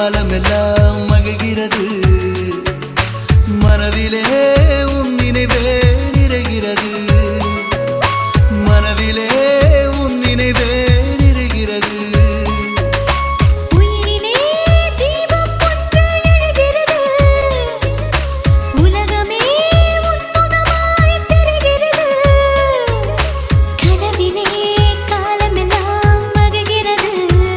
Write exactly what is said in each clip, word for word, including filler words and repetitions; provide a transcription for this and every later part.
காலமெல்லாம் மகிழ்கிறது மனதிலே உன் நினைவே நிறைகிறது மனதிலே உன் நினைவே நிறைகிறது உயிரிலே தீபம் ஒன்று எழுகிறது உலகமே உன்முகமாய் தெரிகிறது கனவிலே காலமெல்லாம் மகிழ்கிறது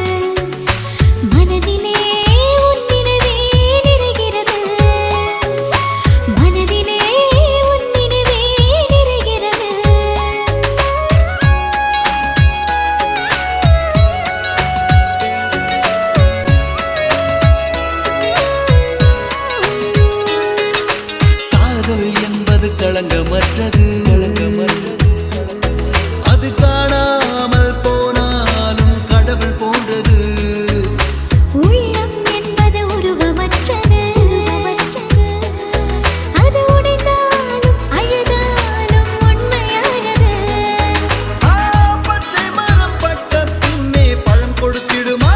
மனதிலே உன் நினைவே நிறைகிறது மனதிலே உன் நினைவே நிறைகிறது காதல் என்பது களங்கமற்றது அது காணாமல் போனாலும் கடவுள் போன்றது உள்ளம் என்பது உருவமற்றது அது உடைந்தாலும் அழுதாலும் உண்மையானது ஆ, பச்சை மரம் பட்ட பின்னே பழம் கொடுத்திடுமா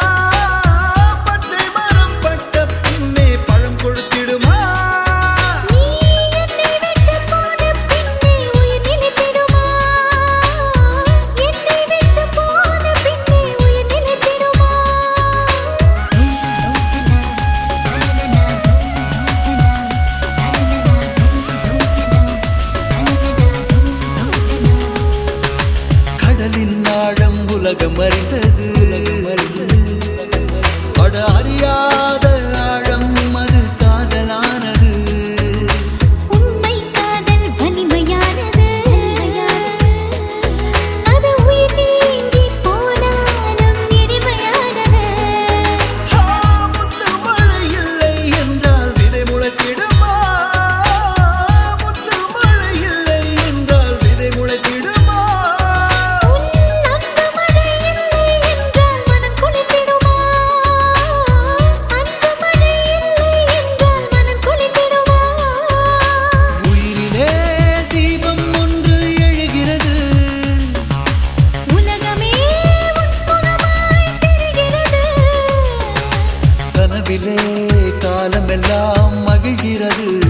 பச்சை மரம் பட்ட பின்னே பழம் கொடுத்திடுமா நீ என்னை விட்டு போன பின்னே உயிர் நிலைத்திடுமா என்னை விட்டு போன பின்னே உயிர் நிலைத்திடுமா கடலின் ஆழம் உலகம் அறிந்தது அட அறியாத ஆழம் அது காதலானது உண்மை காதல் வலிமையானது அது உயிர் நீங்கி போனாலும் இனிமையானது ஆ, முத்து மழை இல்லை என்றால் விதை முளைத்திடுமா முத்து மழை இல்லை என்றால் விதை முளைத்திடுமா உன் அன்பு மழை இல்லை என்றால் மனம் குளித்திடுமா அன்பு மழை இல்லை என்றால் மனம் குளித்திடுமா உயிரிலே தீபம் ஒன்று எழுகிறது உலகமே உன்முகமாய் தெரிகிறது கனவிலே காலமெல்லாம் மகிழ்கிறது